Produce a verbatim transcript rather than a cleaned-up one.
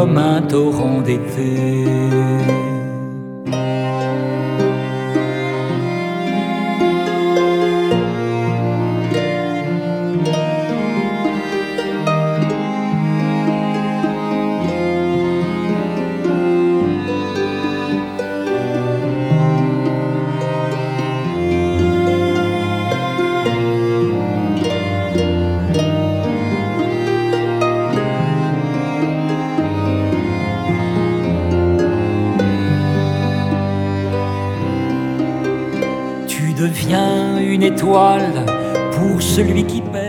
comme un torrent d'été. Tu deviens une étoile pour celui qui perd